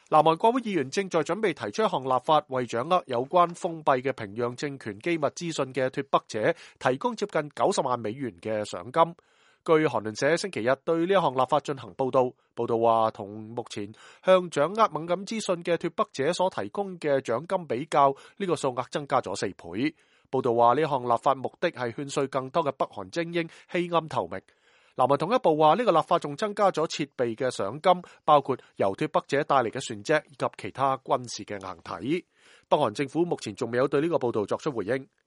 南韓國會議員正在準備提出一項立法，為掌握有關封閉嘅平壤政權機密資訊嘅脫北者提供接近90萬美元嘅賞金。據韓聯社星期日對呢一項立法進行報道，報道話同目前向掌握敏感資訊嘅脫北者所提供嘅獎金比較，呢個數額增加咗4倍。報道話呢項立法目的係勸說更多嘅北韓精英棄暗投明。南韓統一部話呢個立法仲增加咗設備嘅賞金，包括由脫北者帶嚟嘅船隻以及其他軍事嘅硬體。北韓政府目前仲未有對呢個報道作出回應。